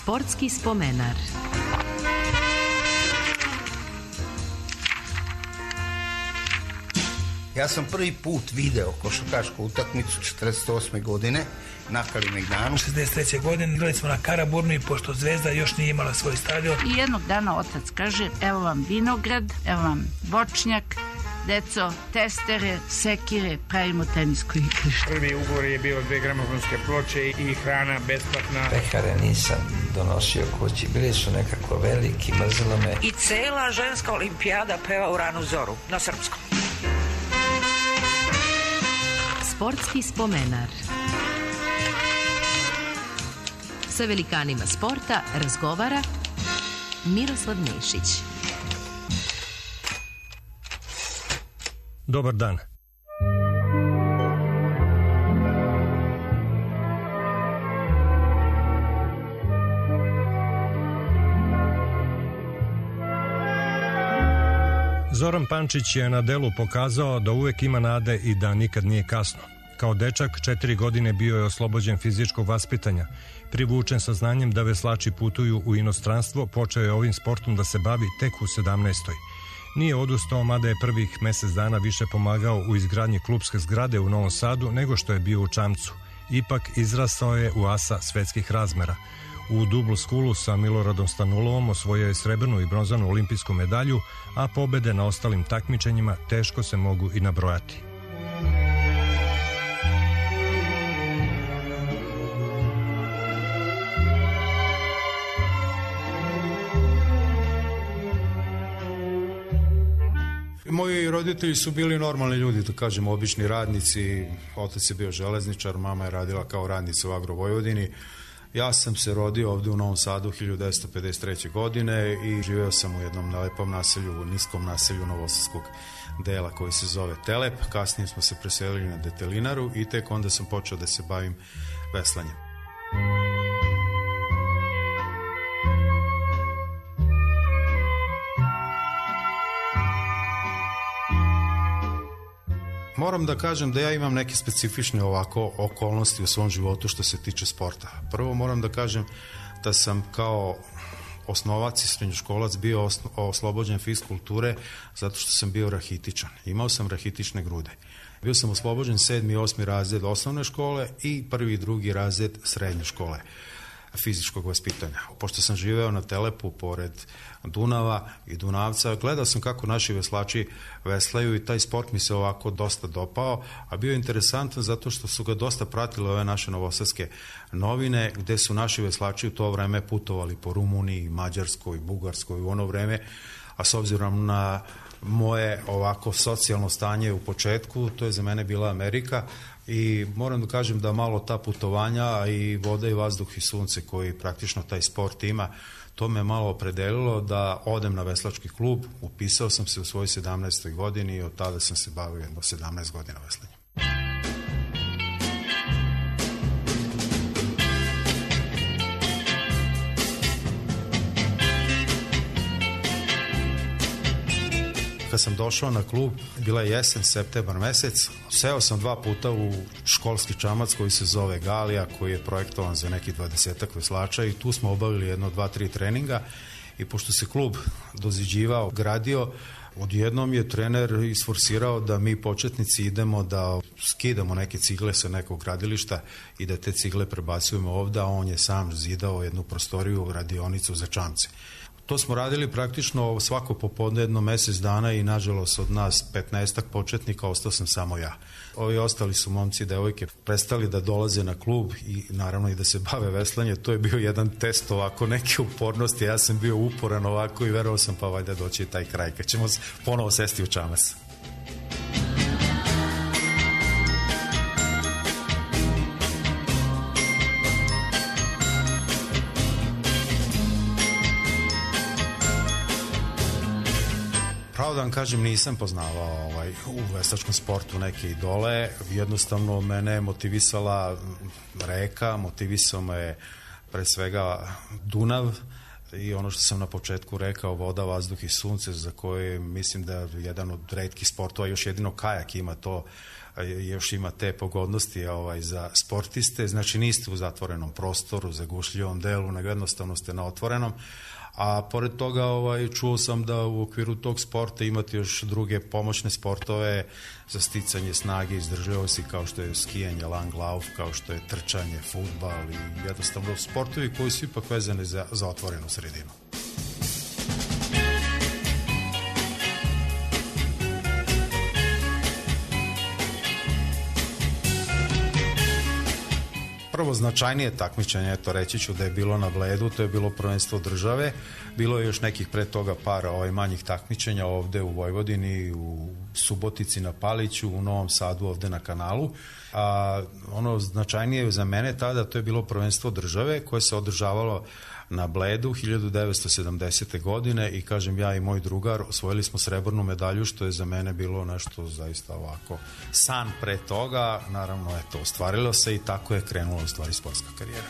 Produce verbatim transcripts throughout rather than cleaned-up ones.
Sportski spomenar. Ja sam prvi put video košarkašku utakmicu četrdeset osme godine na Kalemegdanu. šezdeset treće godine igrali smo na Karaburmi, pošto Zvezda još nije imala svoj stadion. I jednog dana otac kaže, evo vam vinograd, evo vam voćnjak, deco, testere, sekire, pravimo tenisko igrište. Prvi ugovor je bio dve gramofonske ploče i hrana besplatna. Pekare nisam donosio kući, bili su nekako veliki, mrzelo me. I cela ženska olimpijada peva u ranu zoru, na srpskom. Sportski spomenar. Sa velikanima sporta razgovara Miroslav Nešić. Dobar dan. Zoran Pančić je na delu pokazao da uvek ima nade i da nikad nije kasno. Kao dečak četiri godine bio je oslobođen fizičkog vaspitanja. Privučen sa znanjem da veslači putuju u inostranstvo, počeo je ovim sportom da se bavi tek u sedamnaestoj. Nije odustao, mada je prvih mesec dana više pomagao u izgradnji klubske zgrade u Novom Sadu nego što je bio u Čamcu. Ipak izrastao je u asa svetskih razmera. U dubl skulu sa Miloradom Stanulovom osvojio je srebrnu i bronzanu olimpijsku medalju, a pobede na ostalim takmičenjima teško se mogu i nabrojati. Moji roditelji su bili normalni ljudi, da kažemo, obični radnici. Otac je bio železničar, mama je radila kao radnica u Agro Vojvodini. Ja sam se rodio ovde u Novom Sadu hiljadu devetsto pedeset treće. godine i živeo sam u jednom lepom naselju, u niskom naselju novosadskog dela koji se zove Telep. Kasnije smo se preselili na Detelinaru i tek onda sam počeo da se bavim veslanjem. Moram da kažem da ja imam neke specifične ovako okolnosti u svom životu što se tiče sporta. Prvo moram da kažem da sam kao osnovac i srednjoškolac bio oslobođen fiskulture zato što sam bio rahitičan. Imao sam rahitične grude. Bio sam oslobođen sedmi i osmi razred osnovne škole i prvi i drugi razred srednje škole fizičkog vaspitanja. Pošto sam živeo na Telepu pored Dunava i Dunavca, gledao sam kako naši veslači veslaju i taj sport mi se ovako dosta dopao, a bio je interesantan zato što su ga dosta pratile ove naše novosadske novine, gde su naši veslači u to vreme putovali po Rumuniji, Mađarskoj, Bugarskoj u ono vreme, a s obzirom na moje ovako socijalno stanje u početku, to je za mene bila Amerika i moram da kažem da malo ta putovanja i voda i vazduh i sunce koji praktično taj sport ima, to me malo opredelilo da odem na veslački klub. Upisao sam se u svojoj sedamnaestoj godini i od tada sam se bavio do sedamnaest godina veslanjem. Kad sam došao na klub, bila je jesen, septembar mesec, seo sam dva puta u školski čamac koji se zove Galija, koji je projektovan za nekih dvadesetak veslača i tu smo obavili jedno, dva, tri treninga i pošto se klub doziđivao, gradio, odjednom je trener isforsirao da mi početnici idemo da skidamo neke cigle sa nekog gradilišta i da te cigle prebacujemo ovde, a on je sam zidao jednu prostoriju, radionicu za čamce. To smo radili praktično svako popodne jedno mesec dana i nažalost od nas petnaestak početnika ostao sam samo ja. Ovi ostali su momci i devojke prestali da dolaze na klub i naravno i da se bave veslanje. To je bio jedan test ovako neke upornosti. Ja sam bio uporan ovako i verovao sam pa valjda doći taj kraj kad ćemo ponovo sesti u čamac. Pravo da vam kažem, nisam poznavao ovaj, u veslačkom sportu neke idole. Jednostavno mene je motivisala reka, motivisao me pre svega Dunav i ono što sam na početku rekao, voda, vazduh i sunce, za koje mislim da je jedan od retkih sportova, još jedino kajak ima to još ima te pogodnosti ovaj, za sportiste, znači niste u zatvorenom prostoru, zagušljivom delu, nego jednostavno ste na otvorenom. A pored toga ovaj, čuo sam da u okviru tog sporta imate još druge pomoćne sportove za sticanje snage i izdržljivosti, kao što je skijanje, langlauf, kao što je trčanje, fudbal i jednostavno sportovi koji su ipak vezani za, za otvorenu sredinu. Prvo značajnije takmičenje, eto reći ću da je bilo na Bledu, to je bilo prvenstvo države, bilo je još nekih pre toga par ovaj, manjih takmičenja ovde u Vojvodini, u Subotici na Paliću, u Novom Sadu ovde na Kanalu, a ono značajnije za mene tada to je bilo prvenstvo države koje se održavalo na Bledu hiljadu devetsto sedamdesete. godine i kažem ja i moj drugar osvojili smo srebrnu medalju, što je za mene bilo nešto zaista ovako san pre toga, naravno eto ostvarilo se i tako je krenula u stvari sportska karijera.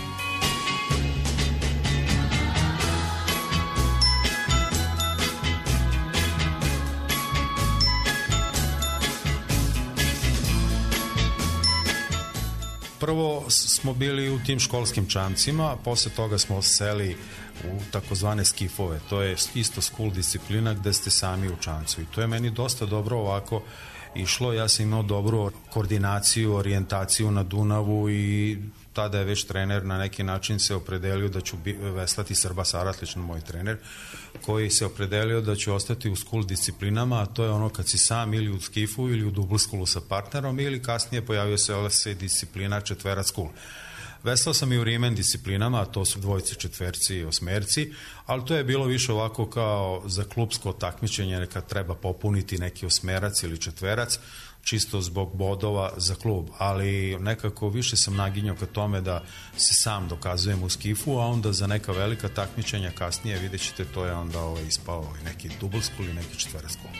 Prvo smo bili u tim školskim čamcima, posle toga smo seli u takozvane skifove, to je isto school disciplina gde ste sami u čamcu i to je meni dosta dobro ovako išlo, ja sam imao dobru koordinaciju, orijentaciju na Dunavu i tada je već trener na neki način se opredelio da ću veslati Srba Saratlić, moj trener, koji se opredelio da ću ostati u school disciplinama, a to je ono kad si sam ili u skifu ili u double schoolu sa partnerom ili kasnije pojavio se L S disciplina četverac school. Veslao sam i u Rimen disciplinama, a to su dvojci, četverci i osmerci, ali to je bilo više ovako kao za klubsko takmičenje kad treba popuniti neki osmerac ili četverac, čisto zbog bodova za klub, ali nekako više sam naginjao ka tome da se sam dokazujem u skifu, a onda za neka velika takmičenja kasnije vidjet ćete to je onda ovaj, ispao neki double school i neki četverac school.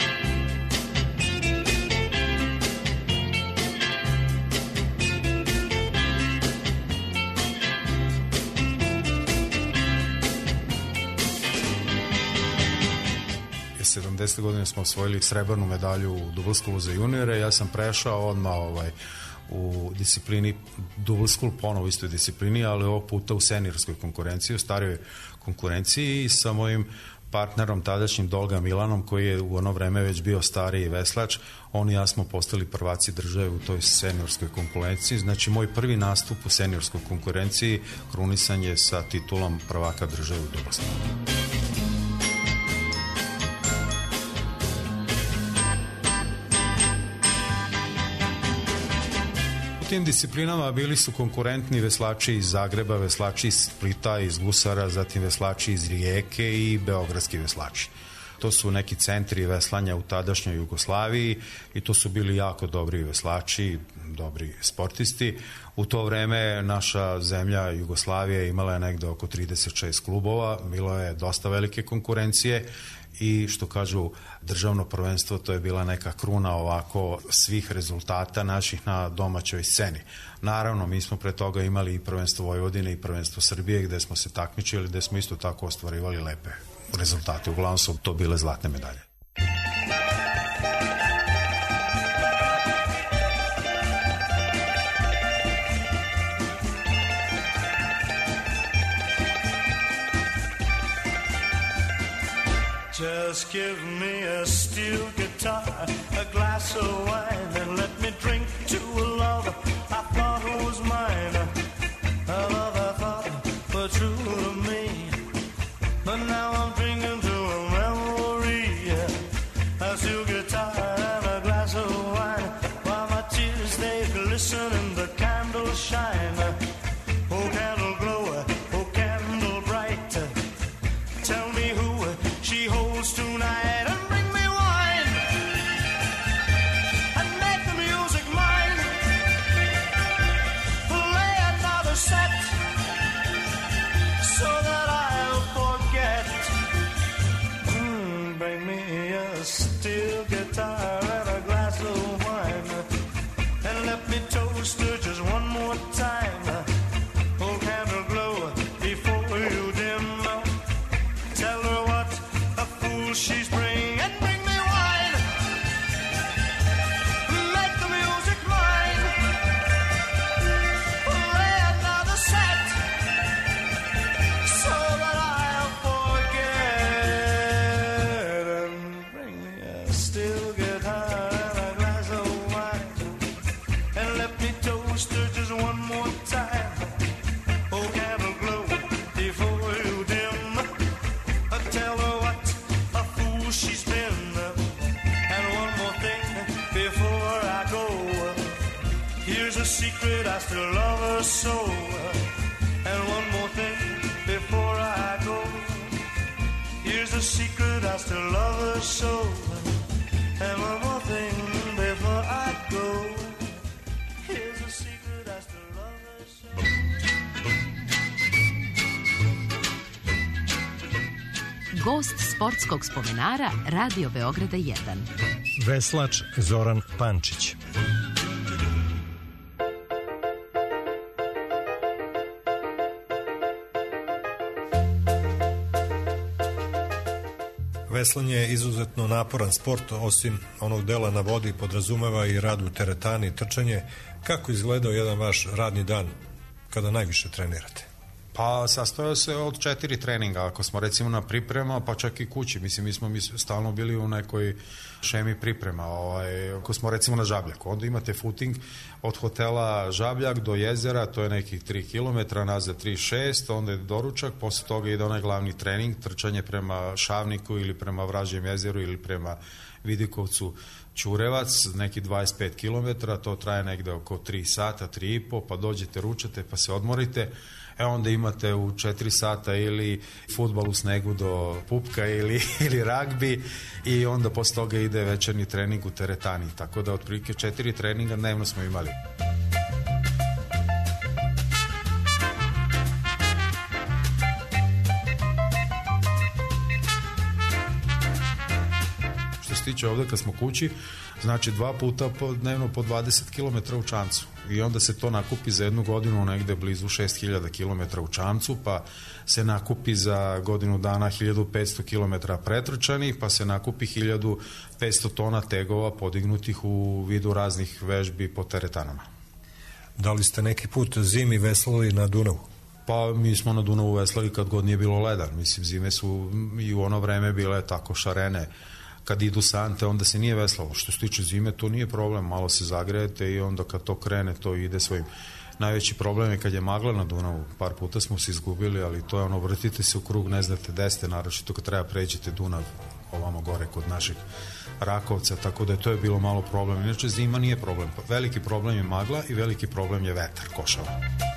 sedamdesete. godine smo osvojili srebrnu medalju u double schoolu za juniore, ja sam prešao odmah ovaj, u disciplini double school, ponovo istoj disciplini, ali ovog puta u seniorskoj konkurenciji, u starijoj konkurenciji i sa mojim partnerom tadašnjim Dolga Milanom, koji je u ono vreme već bio stariji veslač, on i ja smo postali prvaci države u toj seniorskoj konkurenciji, znači moj prvi nastup u seniorskoj konkurenciji krunisan je sa titulom prvaka države u double schoolu. U tim disciplinama bili su konkurentni veslači iz Zagreba, veslači iz Splita, iz Gusara, zatim veslači iz Rijeke i beogradski veslači. To su neki centri veslanja u tadašnjoj Jugoslaviji i to su bili jako dobri veslači, dobri sportisti. U to vreme naša zemlja Jugoslavija imala je negde oko trideset šest klubova, bilo je dosta velike konkurencije i što kažu državno prvenstvo, to je bila neka kruna ovako svih rezultata naših na domaćoj sceni. Naravno, mi smo pre toga imali i prvenstvo Vojvodine i prvenstvo Srbije gde smo se takmičili, gde smo isto tako ostvarivali lepe rezultate. Uglavnom su to bile zlatne medalje. Just give me a steel guitar, a glass of wine, and let me drink to a love I thought was mine. A love I thought was true to me, but now I'm drinking to a memory. A steel guitar and a glass of wine, while my tears they glisten and the candles shine. Oh, candle glow, oh, candle bright, tell me who she holds tonight, and bring me wine and make the music mine. love her so. And one more thing before I go. Here's a secret, I still love her so. And one more thing before I go. Here's a secret, I still love her so. Gost sportskog spomenara Radio Beograda jedan. Veslač Zoran Pančić. Veslanje je izuzetno naporan sport, osim onog dela na vodi podrazumeva i rad u teretani i trčanje. Kako izgledao jedan vaš radni dan kada najviše trenirate? Pa sastojao se od četiri treninga, ako smo recimo na priprema, pa čak i kući. Mislim, mi smo mi stalno bili u nekoj šemi priprema. Ovaj, ako smo recimo na Žabljaku, onda imate footing od hotela Žabljak do jezera, to je nekih tri kilometra, nazad tri šest, onda je doručak, posle toga ide onaj glavni trening, trčanje prema Šavniku ili prema Vražjem jezeru ili prema Vidikovcu Ćurevac, neki dvadeset pet kilometara, to traje negde oko tri sata, tri i po, pa dođete, ručate, pa se odmorite. E onda imate u četiri sata ili fudbal u snegu do pupka ili, ili ragbi i onda posle toga ide večerni trening u teretani. Tako da otprilike četiri treninga dnevno smo imali. Što se tiče ovde kad smo kući, znači dva puta po, dnevno po dvadeset kilometara u čamcu. I onda se to nakupi za jednu godinu negde blizu šest hiljada kilometara u čamcu, pa se nakupi za godinu dana hiljadu petsto kilometara pretrčanih, pa se nakupi hiljadu petsto tona tegova podignutih u vidu raznih vežbi po teretanama. Da li ste neki put zimi veslali na Dunavu? Pa mi smo na Dunavu veslali kad god nije bilo leda. Mislim, zime su i u ono vreme bile tako šarene. Kad idu sante, onda se nije veslalo. Što se tiče zime, to nije problem. Malo se zagrejete i onda kad to krene, to ide svojim. Najveći problem je kad je magla na Dunavu. Par puta smo se izgubili, ali to je ono, vrtite se u krug, ne znate gde ste, naročito kad treba pređete Dunav ovamo gore kod naših Rakovca, tako da je to je bilo malo problem. Inače, zima nije problem. Veliki problem je magla i veliki problem je vetar, košava.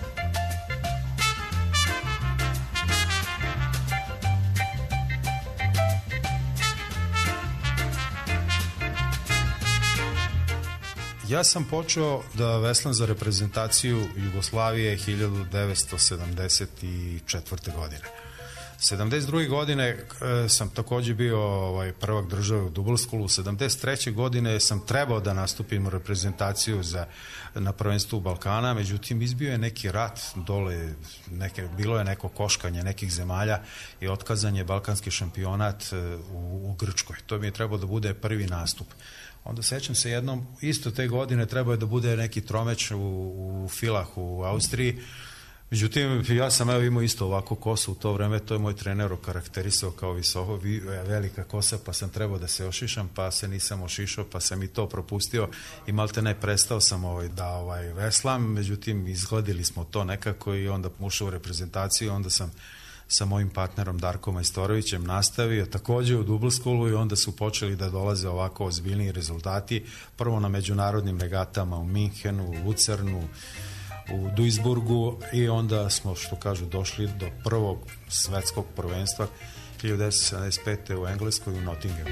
Ja sam počeo da veslam za reprezentaciju Jugoslavije hiljadu devetsto sedamdeset četvrte. godine. sedamdeset druge. godine e, sam takođe bio ovaj, prvak države u Dubalskulu. sedamdeset treće. godine sam trebao da nastupim u reprezentaciju za, na prvenstvu Balkana, međutim izbio je neki rat dole, neke, bilo je neko koškanje nekih zemalja i otkazan je balkanski šampionat e, u, u Grčkoj. To mi je trebao da bude prvi nastup. Onda sećam se jednom, isto te godine trebao je da bude neki tromeć u, u Filah u Austriji. Međutim, ja sam evo imao isto ovako kosu u to vreme, to je moj trener okarakterisao kao visoko, velika kosa, pa sam trebao da se ošišam, pa se nisam ošišao, pa sam i to propustio i malte ne prestao sam ovaj, da ovaj, veslam, međutim, izgledili smo to nekako i onda ušao u reprezentaciju, onda sam sa mojim partnerom Darkom Majstorovićem nastavio takođe u Dubalskulu i onda su počeli da dolaze ovako ozbiljniji rezultati. Prvo na međunarodnim regatama u Minhenu, u Lucernu, u Duisburgu i onda smo, što kažu, došli do prvog svetskog prvenstva hiljadu devetsto sedamdeset pete. u Engleskoj u Nottinghamu.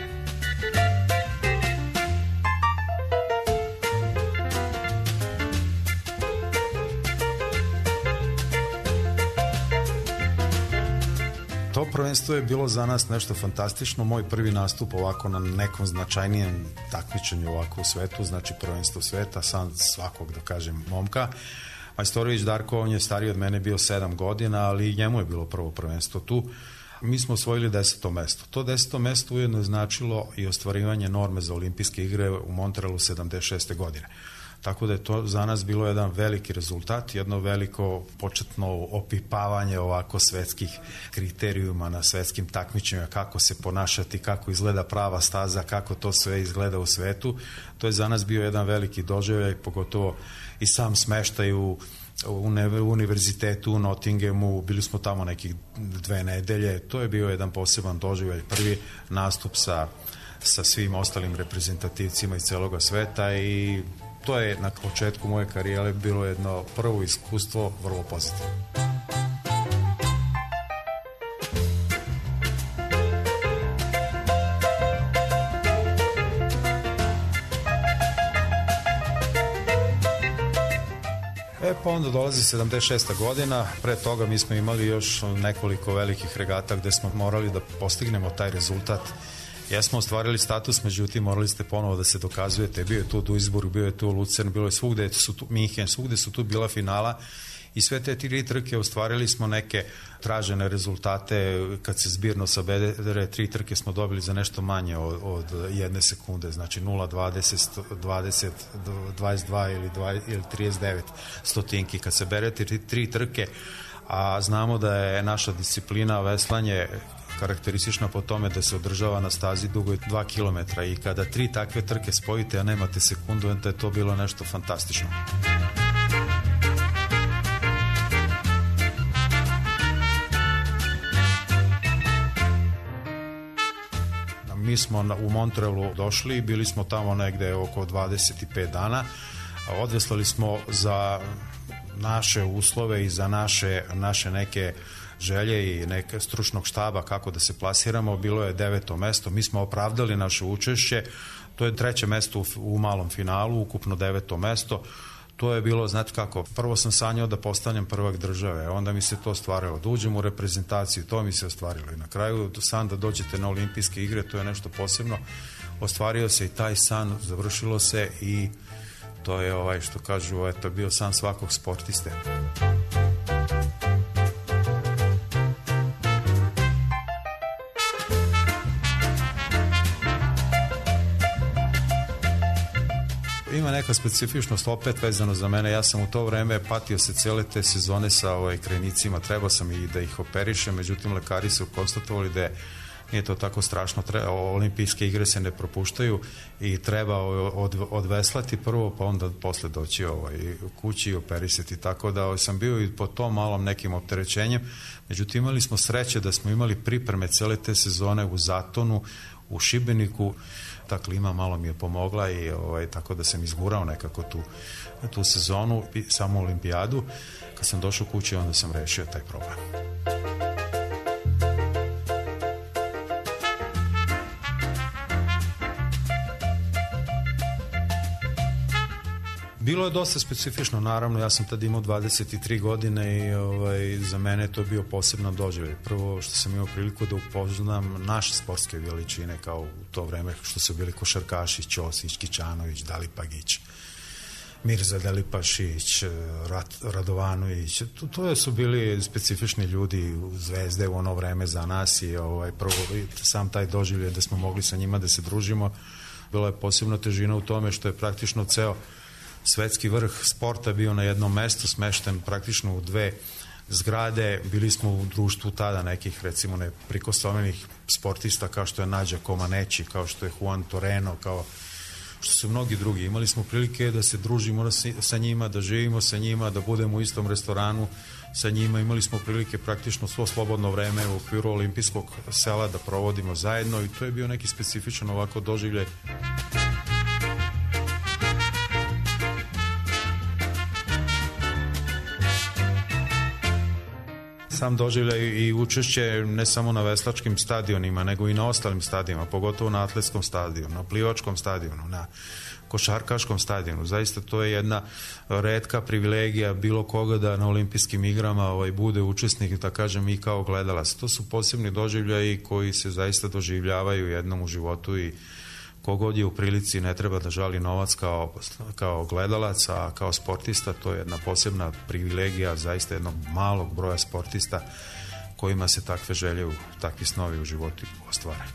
To prvenstvo je bilo za nas nešto fantastično. Moj prvi nastup ovako na nekom značajnijem takmičenju ovako u svetu, znači prvenstvo sveta, sam svakog, da kažem, momka. Majstorović Darko, on je stariji od mene, bio sedam godina, ali njemu je bilo prvo prvenstvo tu. Mi smo osvojili deseto mesto. To deseto mesto ujedno je značilo i ostvarivanje norme za olimpijske igre u Montrealu sedamdeset šeste. godine. Tako da je to za nas bilo jedan veliki rezultat, jedno veliko početno opipavanje ovako svetskih kriterijuma na svetskim takmičenjima, kako se ponašati, kako izgleda prava staza, kako to sve izgleda u svetu. To je za nas bio jedan veliki doživljaj, pogotovo i sam smeštaj u u univerzitetu u Nottinghamu, bili smo tamo nekih dve nedelje, to je bio jedan poseban doživljaj, prvi nastup sa, sa svim ostalim reprezentativcima iz celoga sveta i To je na početku moje karijere bilo jedno prvo iskustvo, vrlo pozitivno. E pa onda dolazi sedamdeset šesta godina, pre toga mi smo imali još nekoliko velikih regata gde smo morali da postignemo taj rezultat. Jesmo ostvarili status, međutim morali ste ponovo da se dokazujete. Bio je tu Duisburg, bio je tu Lucern, bilo je svugde su tu Minhen, svugde su tu bila finala i sve te tri trke ostvarili smo neke tražene rezultate. Kad se zbirno sabere, tri trke smo dobili za nešto manje od, od jedne sekunde, znači nula, dvadeset, dvadeset, dvadeset dva ili, dvadeset, ili trideset devet stotinki. Kad se berete tri, tri trke, a znamo da je naša disciplina veslanje karakteristična po tome da se održava na stazi dugoj dva kilometra i kada tri takve trke spojite, a nemate sekundu, onda je to bilo nešto fantastično. Mi smo u Montrealu došli, bili smo tamo negde oko dvadeset pet dana, odveslali smo za naše uslove i za naše, naše neke želje i neke stručnog štaba kako da se plasiramo, bilo je deveto mesto, mi smo opravdali naše učešće, to je treće mesto u, u malom finalu, ukupno deveto mesto. To je bilo, znate kako, prvo sam sanjao da postanem prvak države, onda mi se to ostvarilo, da uđem u reprezentaciju, to mi se ostvarilo i na kraju san da dođete na olimpijske igre, to je nešto posebno, ostvario se i taj san, završilo se i to je ovaj što kažu, eto, bio san svakog sportiste. Ima neka specifičnost opet vezano za mene. Ja sam u to vreme patio se cele te sezone sa ovaj, krenicima. Trebao sam i da ih operišem, međutim lekari su konstatovali da nije to tako strašno. Treba, olimpijske igre se ne propuštaju i treba od, odveslati prvo, pa onda posle doći ovaj, kući i operisati. Tako da ovaj, sam bio i po tom malom nekim opterećenjem. Međutim, imali smo sreće da smo imali pripreme cele te sezone u Zatonu, u Šibeniku. Ta klima malo mi je pomogla i ovaj, tako da sam izgurao nekako tu, tu sezonu i samo olimpijadu. Kad sam došao kući, onda sam rešio taj problem. Bilo je dosta specifično, naravno, ja sam tad imao dvadeset tri godine i ovaj, za mene to je bio posebno doživljaj. Prvo što sam imao priliku da upoznam naše sportske veličine, kao u to vreme što su bili košarkaši, Ćosić, Kićanović, Dalipagić, Mirza Delipašić, Rad, Radovanović. To, to su bili specifični ljudi, zvezde u ono vreme za nas i ovaj, prvo sam taj doživljaj da smo mogli sa njima da se družimo. Bila je posebna težina u tome što je praktično ceo svetski vrh sporta bio na jednom mestu, smešten praktično u dve zgrade. Bili smo u društvu tada nekih, recimo, neprikosnovenih sportista kao što je Nađa Komaneći, kao što je Juan Toreno, kao što su mnogi drugi. Imali smo prilike da se družimo sa njima, da živimo sa njima, da budemo u istom restoranu sa njima. Imali smo prilike praktično svo slobodno vreme u okviru olimpijskog sela da provodimo zajedno i to je bio neki specifičan ovako doživljaj. Sam doživljaj i učešće ne samo na veslačkim stadionima, nego i na ostalim stadionima, pogotovo na atletskom stadionu, na plivačkom stadionu, na košarkaškom stadionu. Zaista to je jedna retka privilegija bilo koga da na olimpijskim igrama ovaj, bude učesnik, da kažem, i kao gledalac. To su posebni doživljaji koji se zaista doživljavaju jednom u životu i kogod je u prilici ne treba da žali novac kao, kao gledalac, a kao sportista to je jedna posebna privilegija zaista jednog malog broja sportista kojima se takve želje, takvi snovi u životu ostvare.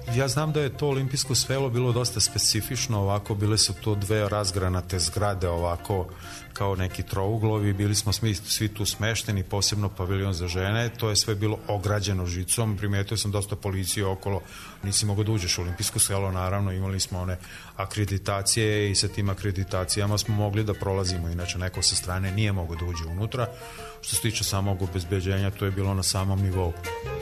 Ja znam da je to olimpijsko selo bilo dosta specifično, ovako bile su to dve razgranate zgrade ovako kao neki trouglovi, bili smo svi, svi tu smešteni, posebno paviljon za žene, to je sve bilo ograđeno žicom, primetio sam dosta policije okolo, nisi mogao da uđeš u olimpijsko selo, naravno imali smo one akreditacije i sa tim akreditacijama smo mogli da prolazimo, inače neko sa strane nije mogao da uđe unutra. Što se tiče samog obezbeđenja, to je bilo na samom nivou.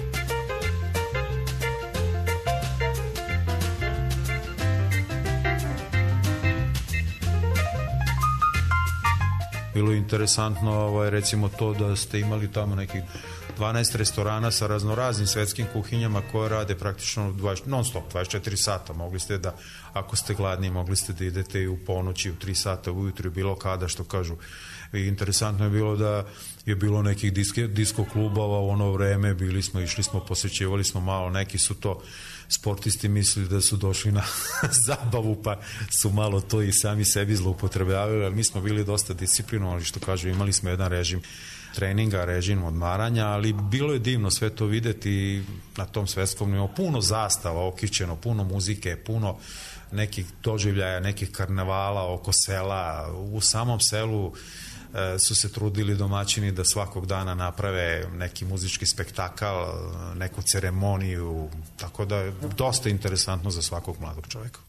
Bilo je interesantno, ovaj, recimo to da ste imali tamo nekih dvanaest restorana sa raznoraznim svetskim kuhinjama koje rade praktično dvadeset, non stop, dvadeset četiri sata. Mogli ste da, ako ste gladni, mogli ste da idete i u ponoći, u tri sata ujutru, bilo kada, što kažu. I interesantno je bilo da je bilo nekih diske, disko klubova u ono vreme, bili smo, išli smo, posjećivali smo malo, neki su to sportisti mislili da su došli na zabavu, pa su malo to i sami sebi zloupotrebljavali, ali mi smo bili dosta disciplinovani, što kažu, imali smo jedan režim treninga, režim odmaranja, ali bilo je divno sve to videti na tom svetskom nivou, puno zastava okićeno, puno muzike, puno nekih doživljaja, nekih karnevala oko sela, u samom selu su se trudili domaćini da svakog dana naprave neki muzički spektakl, neku ceremoniju, tako da je dosta interesantno za svakog mladog čovjeka.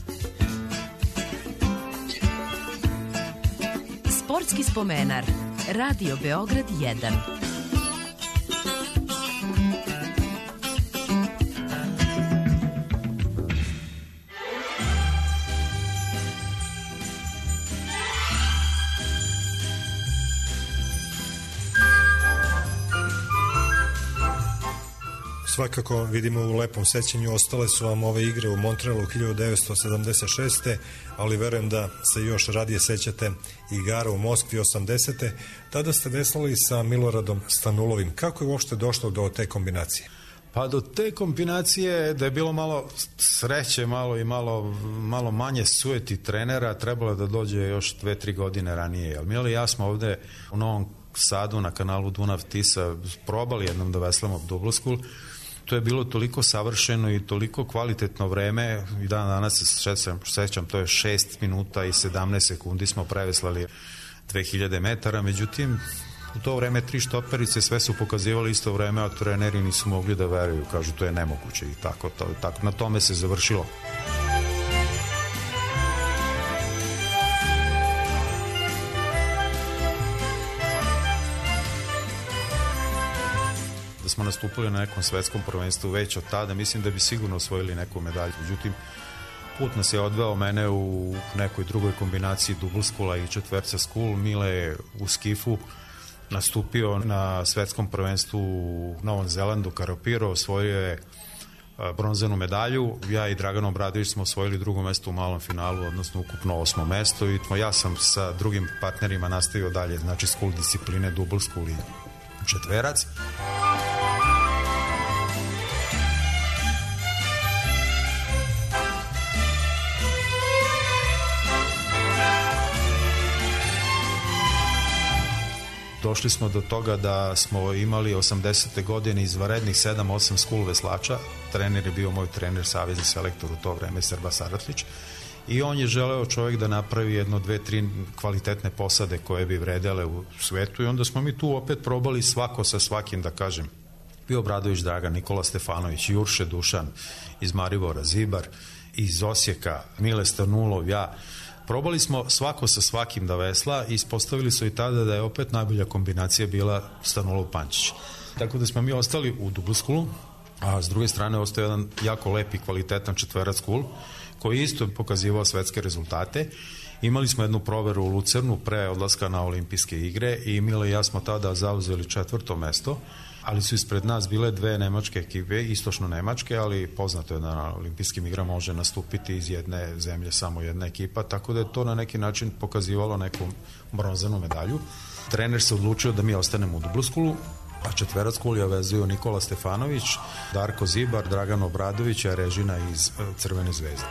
Sportski spomenar. Radio Beograd jedan. Svakako vidimo u lepom sećanju, ostale su vam ove igre u Montrealu hiljadu devetsto sedamdeset šeste. ali verujem da se još radije sećate igara u Moskvi osamdesete. Tada ste veslali sa Miloradom Stanulovim. Kako je uopšte došlo do te kombinacije? Pa do te kombinacije da je bilo malo sreće, malo i malo, malo manje sujeti trenera, trebalo je da dođe još dve, tri godine ranije. Jer Milo i ja smo ovde u Novom Sadu na kanalu Dunav-Tisa probali jednom da veslamo Double School. To je bilo toliko savršeno i toliko kvalitetno vreme i dan danas se sećam, to je šest minuta i sedamnaest sekundi smo preveslali dve hiljade metara, međutim u to vreme tri štoperice sve su pokazivali isto vreme, a treneri nisu mogli da veruju, kažu to je nemoguće i tako, to, tako na tome se završilo. Da smo nastupili na nekom svetskom prvenstvu već od tada, mislim da bi sigurno osvojili neku medalju. Međutim, put nas je odveo mene u nekoj drugoj kombinaciji double schoola i četverca school. Mile je u skifu nastupio na svetskom prvenstvu u Novom Zelandu, Karopiro, osvojio je bronzanu medalju. Ja i Dragan Obradović smo osvojili drugo mesto u malom finalu, odnosno ukupno osmo mesto i ja sam sa drugim partnerima nastavio dalje, znači school discipline, double school i četverac. Došli smo do toga da smo imali osamdesete godine izvanrednih sedam osam school veslača. Trener je bio moj trener, savezni selektor u to vreme, Srba Saratlić. I on je želeo čovjek da napravi jedno, dve, tri kvalitetne posade koje bi vredele u svetu i onda smo mi tu opet probali svako sa svakim, da kažem. Bio Obradović Dragan, Nikola Stefanović, Jurše Dušan iz Maribora, Zibar, iz Osijeka, Mile Stanulov, ja. Probali smo svako sa svakim da vesla i ispostavili su i tada da je opet najbolja kombinacija bila Stanulov Pančić. Tako da smo mi ostali u double schoolu, a s druge strane ostao jedan jako lep i kvalitetan četverac school, koji isto pokazivao svetske rezultate. Imali smo jednu proveru u Lucernu pre odlaska na olimpijske igre i Mile i ja smo tada zauzeli četvrto mesto, ali su ispred nas bile dve nemačke ekipe, istočno-nemačke, ali poznato je da na olimpijskim igrama može nastupiti iz jedne zemlje samo jedna ekipa, tako da je to na neki način pokazivalo neku bronzanu medalju. Trener se odlučio da mi ostanemo u double schoolu, a četverac school je vezuju Nikola Stefanović, Darko Zibar, Dragan Obradović, a Režina iz Crvene zvezde.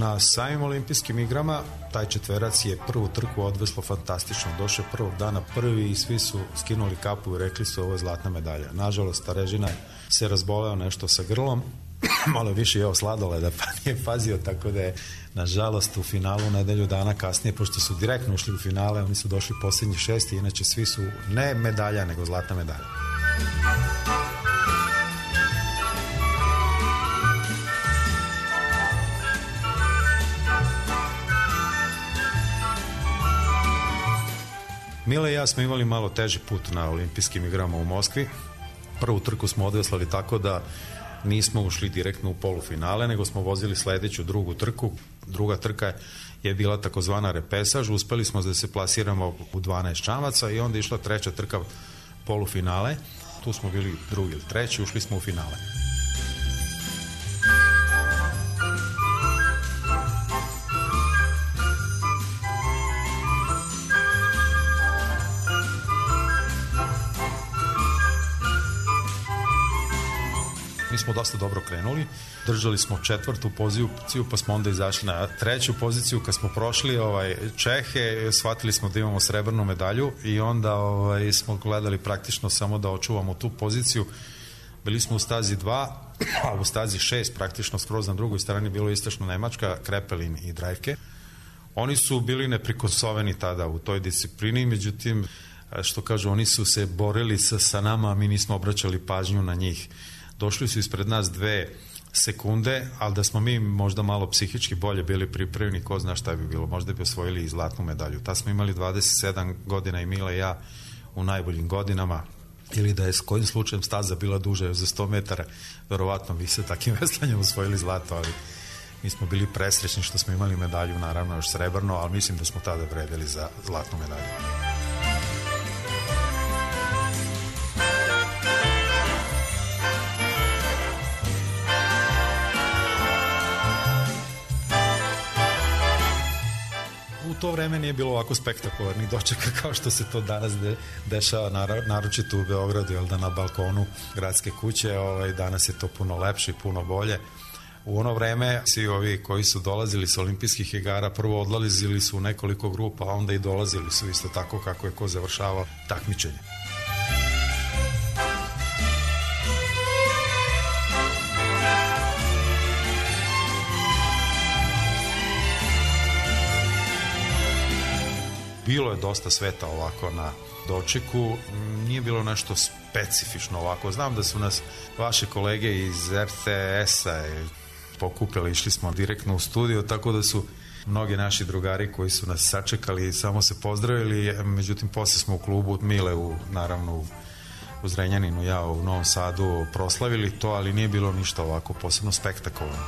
Na samim olimpijskim igrama taj četverac je prvu trku odveslo fantastično. Došao prvog dana prvi i svi su skinuli kapu i rekli su ovo je zlatna medalja. Nažalost, Starežina se razboleo nešto sa grlom, malo više je sladoleda pa nije pazio, tako da je nažalost u finalu nedelju dana kasnije, pošto su direktno ušli u finale, oni su došli posljednji šesti, inače svi su ne medalja nego zlatna medalja. Mile i ja smo imali malo teži put na olimpijskim igrama u Moskvi. Prvu trku smo odveslali tako da nismo ušli direktno u polufinale, nego smo vozili sledeću drugu trku. Druga trka je bila takozvana repesaž. Uspeli smo da se plasiramo u dvanaest čamaca i onda išla treća trka polufinale. Tu smo bili drugi ili treći, ušli smo u finale. Mi smo dosta dobro krenuli, držali smo četvrtu poziciju, pa smo onda izašli na treću poziciju. Kad smo prošli ovaj, Čehe, shvatili smo da imamo srebrnu medalju i onda ovaj, smo gledali praktično samo da očuvamo tu poziciju. Bili smo u stazi dva, a u stazi šest praktično skroz na drugoj strani bilo istočno Nemačka, Krepelin i Drajvke. Oni su bili neprikosoveni tada u toj disciplini, međutim, što kažu, oni su se borili sa, sa nama, a mi nismo obraćali pažnju na njih. Došli su ispred nas dve sekunde, ali da smo mi možda malo psihički bolje bili pripremljeni, ko zna šta bi bilo, možda bi osvojili i zlatnu medalju. Ta smo imali dvadeset sedam godina i Mila i ja u najboljim godinama, ili da je s kojim slučajem staza bila duža za sto metara, verovatno bi se takim veslanjem osvojili zlato, ali mi smo bili presrećni što smo imali medalju, naravno još srebrno, ali mislim da smo tada vredeli za zlatnu medalju. U to vreme nije bilo ovako spektakularnih dočeka kao što se to danas de, dešava, naročito u Beogradu, jel da na balkonu gradske kuće, ovaj, danas je to puno lepše i puno bolje. U ono vreme svi ovi koji su dolazili sa olimpijskih igara prvo odlazili su u nekoliko grupa, a onda i dolazili su isto tako kako je ko završavao takmičenje. Bilo je dosta sveta ovako na dočeku, nije bilo nešto specifično ovako. Znam da su nas vaše kolege iz er te es-a pokupili, išli smo direktno u studio, tako da su mnogi naši drugari koji su nas sačekali samo se pozdravili, međutim posle smo u klubu Mile, u, naravno u, u Zrenjaninu, ja u Novom Sadu proslavili to, ali nije bilo ništa ovako posebno spektakularno.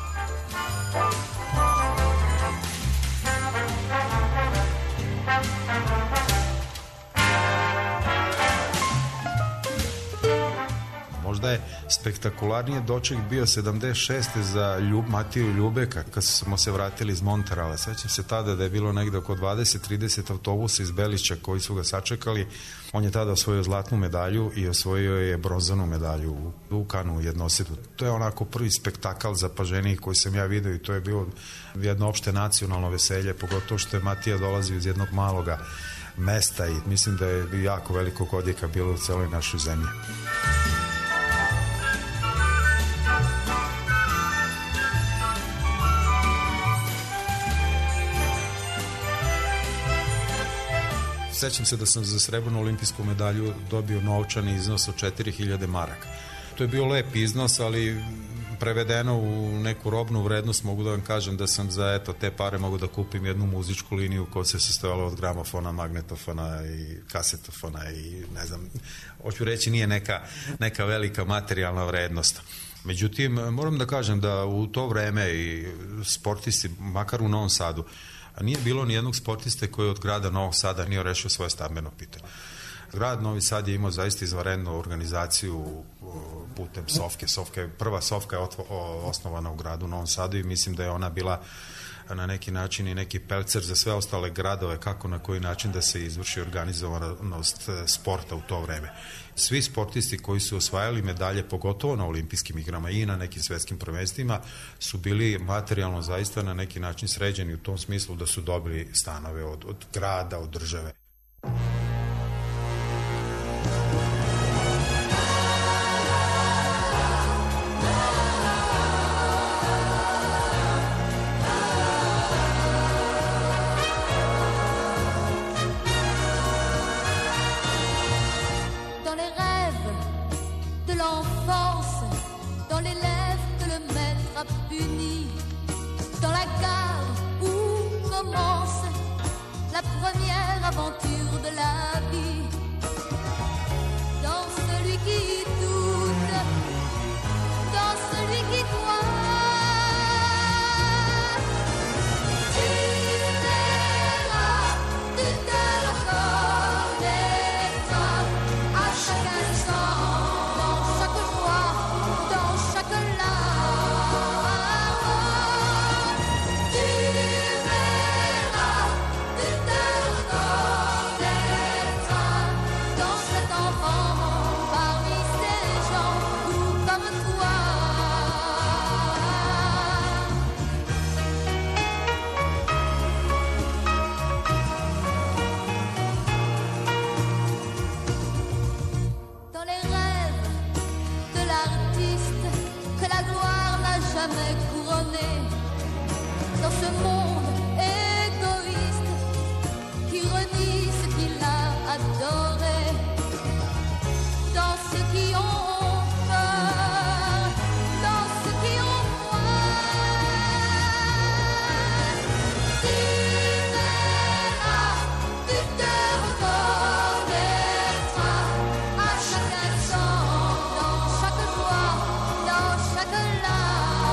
Možda je spektakularnije doček bio sedamdeset šeste za Ljub, Matiju Ljubeka, kad smo se vratili iz Monterala. Sećam se tada da je bilo negde oko dvadeset trideset autobusa iz Belišća koji su ga sačekali. On je tada osvojio zlatnu medalju i osvojio je bronzanu medalju u, u kanu jednosedu. To je onako prvi spektakl zapaženiji koji sam ja vidio i to je bilo jedno opšte nacionalno veselje, pogotovo što je Matija dolazio iz jednog maloga mesta i mislim da je jako velikog odjeka bilo u celoj našoj zemlji. Sećam se da sam za srebrnu olimpijsku medalju dobio novčani iznos od četiri hiljade maraka. To je bio lep iznos, ali prevedeno u neku robnu vrednost mogu da vam kažem da sam za eto, te pare mogu da kupim jednu muzičku liniju koja se sastojala od gramofona, magnetofona i kasetofona i ne znam, hoću reći nije neka, neka velika materijalna vrednost. Međutim, moram da kažem da u to vreme i sportisti, makar u Novom Sadu, nije bilo ni jednog sportiste koji od grada Novog Sada nije rešio svoje stambeno pitanje. Grad Novi Sad je imao zaista izvanrednu organizaciju putem Sofke. Sofke prva Sofka je osnovana u gradu Novom Sadu i mislim da je ona bila na neki način i neki pelcer za sve ostale gradove kako na koji način da se izvrši organizovanost sporta u to vreme. Svi sportisti koji su osvajali medalje, pogotovo na olimpijskim igrama i na nekim svetskim prvenstvima, su bili materijalno zaista na neki način sređeni u tom smislu da su dobili stanove od, od grada, od države. Aventure de la vie, dans celui qui doute, dans celui qui croit, tu verras, tu te reconnaîtras à chaque instant, dans chaque joie, dans chaque larme, tu verras, tu te couronné dans ce monde égoïste qui renie ce qu'il a adoré, dans ceux qui ont peur, dans ceux qui ont froid. Tu verras, tu te reconnaîtras à chaque instant, dans chaque joie, dans chaque larme.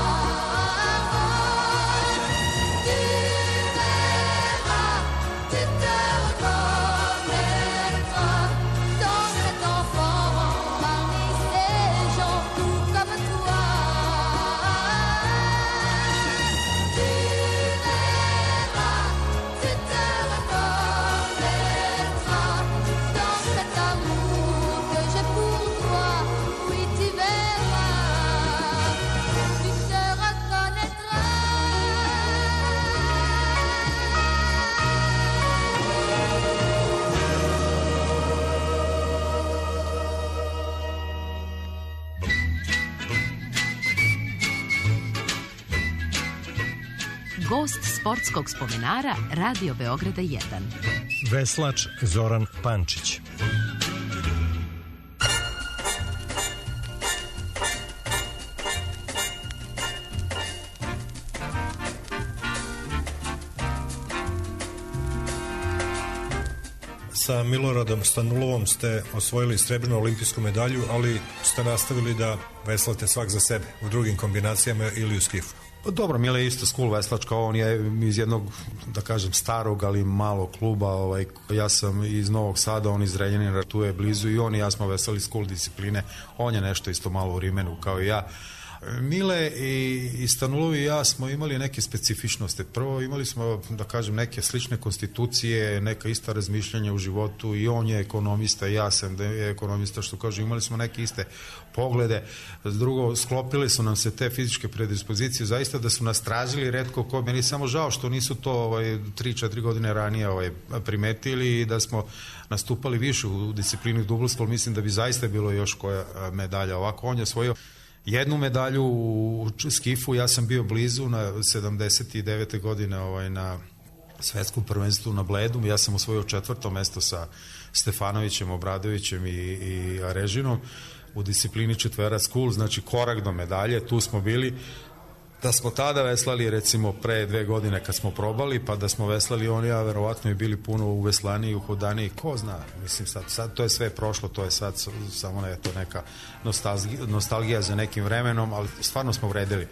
Gost sportskog spomenara Radio Beograda jedan. Veslač Zoran Pančić. Sa Miloradom Stanulovom ste osvojili srebrnu olimpijsku medalju, ali ste nastavili da veslate svak za sebe u drugim kombinacijama ili u skifu. Dobro, Mile je isto school veslač kao on, je iz jednog, da kažem, starog, ali malog kluba. Ovaj, ja sam iz Novog Sada, on iz Renjanina, tu je blizu, i on i ja smo veslali school discipline. On je nešto isto malo u Rimenu kao i ja. Mile i, i Stanulovi i ja smo imali neke specifičnosti. Prvo imali smo, da kažem, neke slične konstitucije, neka ista razmišljanja u životu, i on je ekonomista i ja sam da je ekonomista, što kaže, imali smo neke iste poglede. Drugo, sklopile su nam se te fizičke predispozicije, zaista da su nas tražili retko ko, meni samo žao što nisu to ovaj, tri četiri godine ranije ovaj, primetili i da smo nastupali više u disciplini dublskol, mislim da bi zaista bilo još koja medalja. Ovako, on je osvojio jednu medalju u skifu, ja sam bio blizu na sedamdeset devete godine ovaj, na svetskom prvenstvu na Bledu, ja sam osvojio četvrto mesto sa Stefanovićem, Obradovićem i, i Arežinom u disciplini četverac school, znači korak do medalje, tu smo bili. Da smo tada veslali, recimo pre dve godine kad smo probali, pa da smo veslali on i ja, verovatno je bili puno uveslaniji, uhodaniji, ko zna, mislim sad, sad to je sve prošlo, to je sad samo ne, to neka nostalgija, nostalgija za nekim vremenom, ali stvarno smo vredili.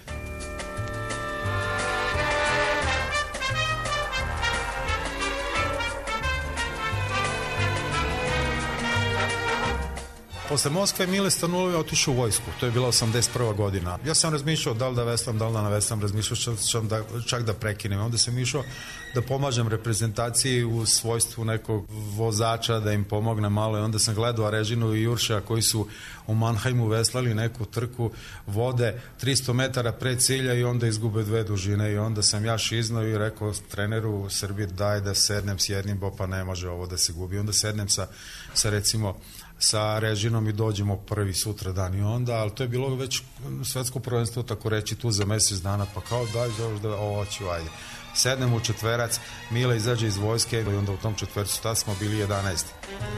Posle Moskve Mile Stanulov je otišao u vojsku, to je bila osamdeset prva godina. Ja sam razmišljao da li da veslam, da li da naveslam, razmišljao sam da, čak da prekinem. Onda sam išao da pomažem reprezentaciji u svojstvu nekog vozača, da im pomogne malo i onda sam gledao Arežinu i Jurša koji su u Mannheimu veslali neku trku, vode tristo metara pre cilja i onda izgube dve dužine i onda sam ja šiznao i rekao treneru u Srbiji daj da sednem s jednim, bo pa ne može ovo da se gubi. Onda sednem sa, sa recimo sa Režinom i dođemo prvi sutra dan i onda, ali to je bilo već svetsko prvenstvo, tako reći, tu za mesec dana, pa kao daj zoveš da ovo ću, ajde. Sednem u četverac, Mile izađe iz vojske i onda u tom četvercu tad smo bili jedanaesti.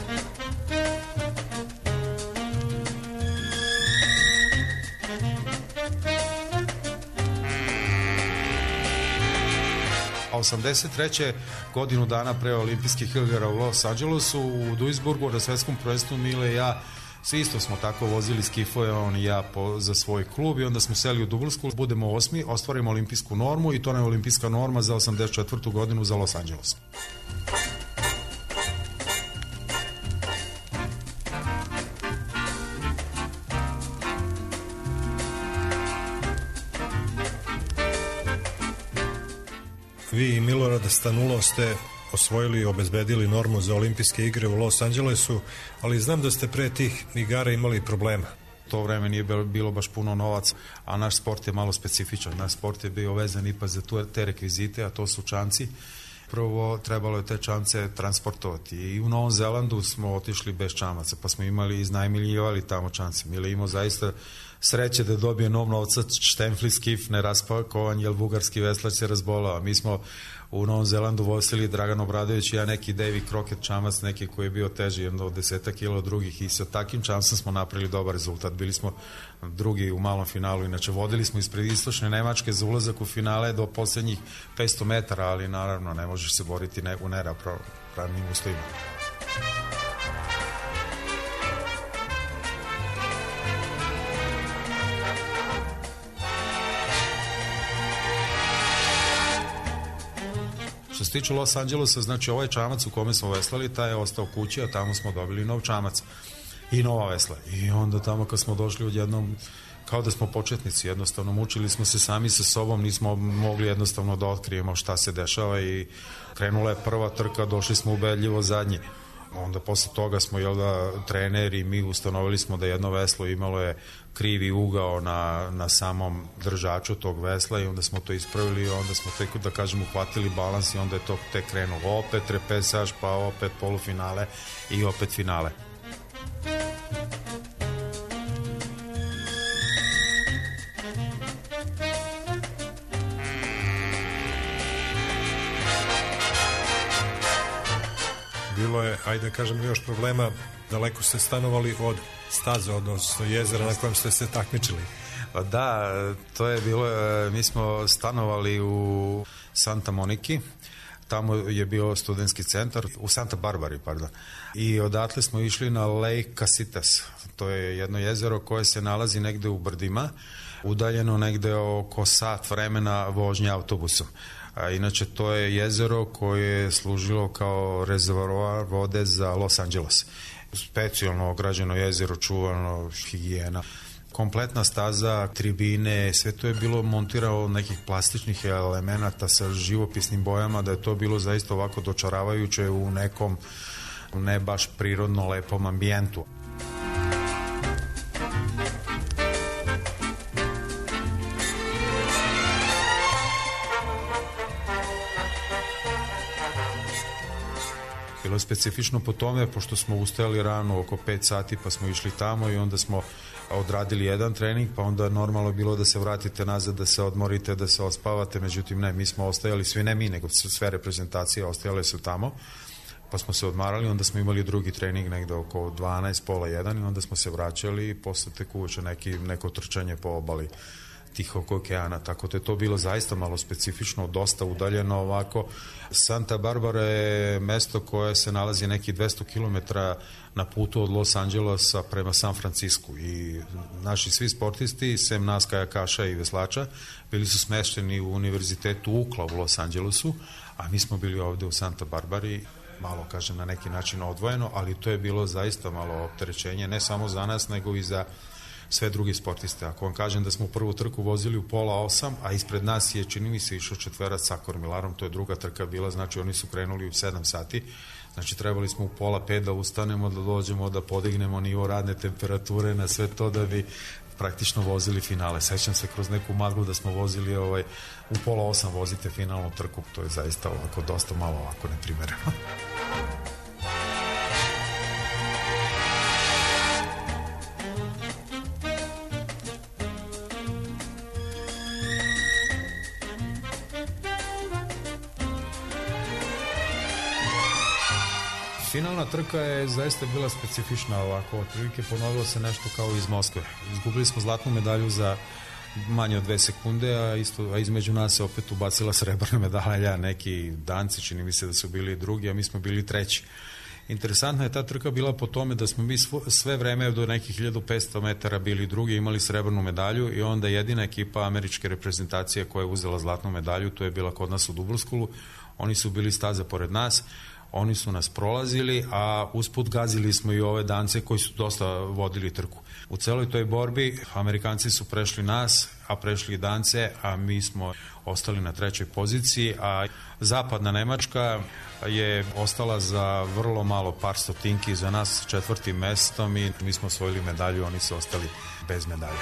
A osamdeset treće godinu dana pre olimpijskih igara u Los Angelesu u Duisburgu na svetskom prvenstvu Mile i ja svi isto smo tako vozili skifove, on i ja po, za svoj klub i onda smo seli u Dublsku, budemo osmi, ostvarimo olimpijsku normu i to je olimpijska norma za osamdeset četvrtu godinu za Los Angeles. Vi i Milorad Stanulov ste osvojili i obezbedili normu za olimpijske igre u Los Angelesu, ali znam da ste pre tih igara imali problema. To vreme nije bilo baš puno novac, a naš sport je malo specifičan. Naš sport je bio vezan ipak za te rekvizite, a to su čamci. Prvo trebalo je te čamce transportovati i u Novom Zelandu smo otišli bez čamaca, pa smo imali iznajmiljivali tamo čamce. Mile imao zaista sreće da dobije nov novca, štemfli, skif, neraspakovan, jer bugarski veslač se razbolao. Mi smo u Novom Zelandu vozili Dragan Obradović i ja neki Davy Crockett čamac, neki koji je bio teži jedno od deseta kila od drugih i sa takim čamcem smo napravili dobar rezultat. Bili smo drugi u malom finalu, inače vodili smo ispred istočne Nemačke za ulazak u finale do posljednjih petsto metara, ali naravno ne možeš se boriti ne, u neravnopravnim uslovima. Što se tiče Los Angelesa, znači ovaj čamac u kome smo veslali, taj je ostao kući, a tamo smo dobili nov čamac i nova vesla. I onda tamo kad smo došli odjednom, kao da smo početnici, jednostavno mučili smo se sami sa sobom, nismo mogli jednostavno da otkrijemo šta se dešava i krenula je prva trka, došli smo ubedljivo zadnji. Onda posle toga smo, jel da, trener i mi ustanovili smo da jedno veslo imalo je krivi ugao na, na samom držaču tog vesla i onda smo to ispravili i onda smo tek, da kažem, uhvatili balans i onda je to tek krenulo. Opet repesaž, pa opet polufinale i opet finale. Bilo je, ajde kažem, još problema, daleko ste stanovali od staze, odnosno jezera na kojem ste se takmičili. Da, to je bilo, mi smo stanovali u Santa Moniki, tamo je bio studentski centar, u Santa Barbari, pardon, i odatle smo išli na Lake Casitas, to je jedno jezero koje se nalazi negde u brdima, udaljeno negde oko sat vremena vožnje autobusom. A inače to je jezero koje je služilo kao rezervoar vode za Los Angeles. Specijalno ograđeno jezero, čuvano, higijena. Kompletna staza, tribine, sve to je bilo montirano od nekih plastičnih elemenata sa živopisnim bojama, da je to bilo zaista ovako dočaravajuće u nekom ne baš prirodno lepom ambijentu. Bilo je specifično po tome, pošto smo ustajali rano oko pet sati, pa smo išli tamo i onda smo odradili jedan trening, pa onda normalno bilo da se vratite nazad, da se odmorite, da se ospavate, međutim ne, mi smo ostajali, svi ne mi, nego sve reprezentacije ostajale su tamo, pa smo se odmarali, onda smo imali drugi trening negde oko dvanaest, pola jedan i onda smo se vraćali i posle tek uveče neki, neko trčanje po obali Tihog okeana, tako da je to bilo zaista malo specifično, dosta udaljeno ovako. Santa Barbara je mesto koje se nalazi neki dvesta kilometara na putu od Los Angelesa prema San Francisku i naši svi sportisti, sem nas kajakaša i veslača, bili su smešteni u univerzitetu U C L A u Los Angelesu, a mi smo bili ovde u Santa Barbari. malo, kažem, na neki način odvojeno, ali to je bilo zaista malo opterećenje, ne samo za nas, nego i za sve drugi sportiste. Ako vam kažem da smo prvu trku vozili u pola osam, a ispred nas je, čini mi se, išao četverac sa Kormilarom, to je druga trka bila, znači oni su krenuli u sedam sati, znači trebali smo u pola pet da ustanemo, da dođemo, da podignemo nivo radne temperature na sve to da bi praktično vozili finale. Sećam se kroz neku maglu da smo vozili ovaj, u pola osam vozite finalnu trku, to je zaista ovako dosta malo ovako neprimereno. Finalna trka je zaista bila specifična ovako, otprilike ponovilo se nešto kao iz Moskve. Izgubili smo zlatnu medalju za manje od dve sekunde, a, isto, a između nas se opet ubacila srebrna medalja, neki Danci, čini mi se da su bili drugi, a mi smo bili treći. Interesantna je ta trka bila po tome da smo mi sve vreme do nekih hiljadu petsto metara bili drugi, imali srebrnu medalju i onda jedina ekipa američke reprezentacije koja je uzela zlatnu medalju, to je bila kod nas u Dublskulu, oni su bili staza pored nas, oni su nas prolazili, a usput gazili smo i ove Dance koji su dosta vodili trku. U celoj toj borbi Amerikanci su prešli nas, a prešli i Dance, a mi smo ostali na trećoj poziciji, a zapadna Nemačka je ostala za vrlo malo, par stotinki za nas četvrtim mestom i mi smo osvojili medalju, oni su ostali bez medalje.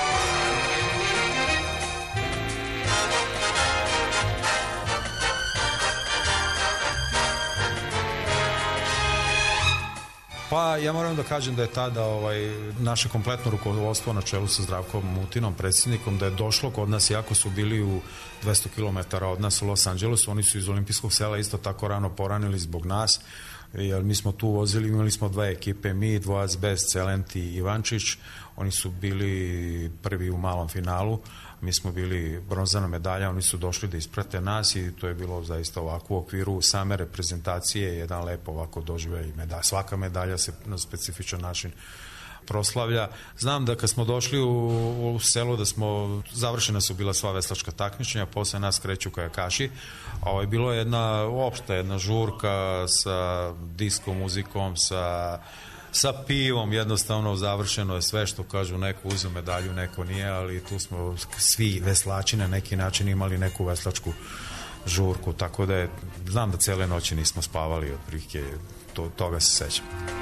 Pa ja moram da kažem da je tada ovaj, naše kompletno rukovodstvo na čelu sa Zdravkom Mutinom, predsjednikom, da je došlo kod nas, iako su bili u dvesta kilometara od nas u Los Angelesu, oni su iz olimpijskog sela isto tako rano poranili zbog nas, jer mi smo tu vozili, imali smo dva ekipe, mi, dvojac bez, Celent i Ivančić, oni su bili prvi u malom finalu, mi smo bili bronzana medalja, oni su došli da isprate nas i to je bilo zaista ovako u okviru same reprezentacije, jedan lepo ovako doživljaj medalja. Svaka medalja se na specifičan način proslavlja. Znam da kad smo došli u, u selo, da smo, završena su bila sva veslačka takmičenja, posle nas kreću kajakaši, a ovo je bilo jedna opšta, jedna žurka sa disko muzikom, sa sa pivom, jednostavno završeno je sve, što kažu, neko uzeo medalju, neko nije, ali tu smo svi veslači na neki način imali neku veslačku žurku, tako da je, znam da cele noći nismo spavali, otprilike to, toga se sećam.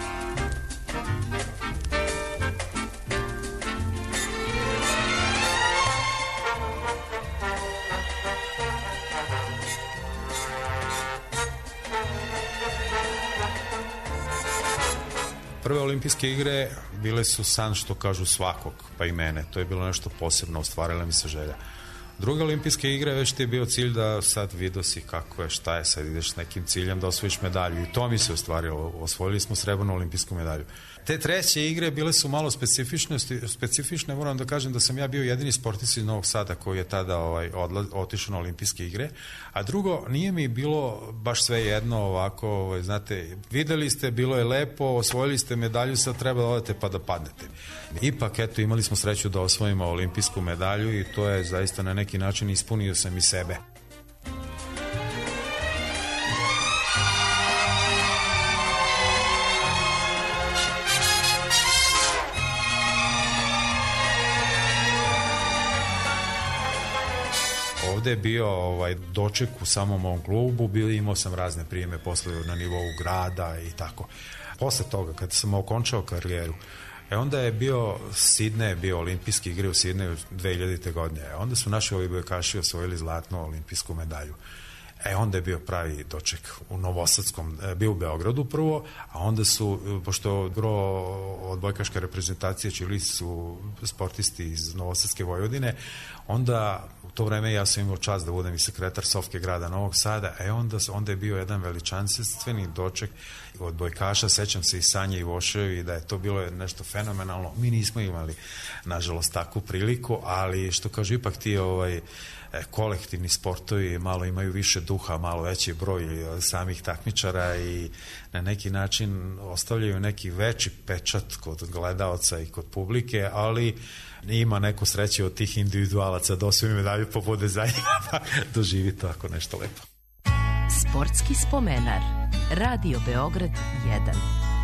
Prve olimpijske igre bile su san, što kažu, svakog, pa i mene. To je bilo nešto posebno, ostvarila mi se želja. Druge olimpijske igre već ti je bio cilj da sad vidio si kako je, šta je, sad ideš s nekim ciljem da osvojiš medalju. I to mi se ostvarilo. Osvojili smo srebrnu olimpijsku medalju. Te treće igre bile su malo specifične, specifične, moram da kažem da sam ja bio jedini sportist iz Novog Sada koji je tada ovaj, odla, otišao na olimpijske igre, a drugo, nije mi bilo baš sve jedno ovako, ovaj, znate, videli ste, bilo je lepo, osvojili ste medalju, sad treba da odete pa da padnete. Ipak, eto, imali smo sreću da osvojimo olimpijsku medalju i to je zaista na neki način ispunio sam i sebe. Ovde je bio ovaj, doček u samom ovom klubu, bio, imao sam razne prijeme posle na nivou grada i tako. Posle toga, kad sam okončao karijeru, e onda je bio Sidney, bio olimpijski igre u Sidneju dve hiljadite godine. E onda su naši odbojkaši osvojili zlatnu olimpijsku medalju. E onda je bio pravi doček u Novosadskom, bio u Beogradu prvo, a onda su, pošto gro odbojkaške reprezentacije čili su sportisti iz Novosadske Vojvodine, onda u to vreme ja sam imao čast da budem i sekretar Sofke grada Novog Sada, e onda, onda je bio jedan veličanstveni doček odbojkaša, sećam se i Sanje Ivoševi, da je to bilo nešto fenomenalno. Mi nismo imali, nažalost, takvu priliku, ali što kažu, ipak ti ovaj, kolektivni sportovi malo imaju više duha, malo veći broj samih takmičara i na neki način ostavljaju neki veći pečat kod gledaoca i kod publike, ali ima neko sreće od tih individualaca da osvoji medalju pa bude za njega, pa doživi tako nešto lepo. Sportski spomenar. Radio Beograd jedan.